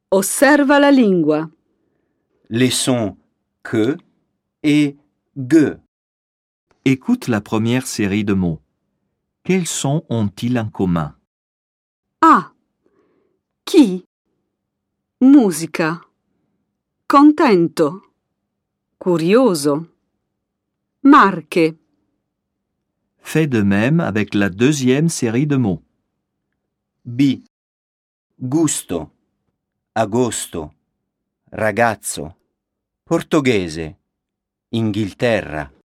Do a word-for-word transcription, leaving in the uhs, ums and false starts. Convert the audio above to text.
Osserva la lingua. Les sons que et ge. Écoute la première série de mots. Quels sons ont-ils en commun? A. Chi. Musica. Contento. Curioso. Marche. Fais de même avec la deuxième série de mots. B. Gusto, agosto, ragazzo, portoghese, Inghilterra.